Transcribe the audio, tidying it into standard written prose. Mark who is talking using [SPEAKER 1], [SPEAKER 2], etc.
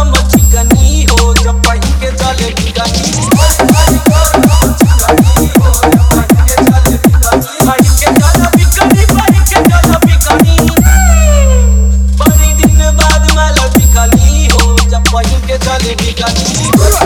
[SPEAKER 1] गरम चिकनी हो जब पहिन के चले बिकनी बड़ी दिन बाद माला दिखली हो जब पहिन के चले बिकनी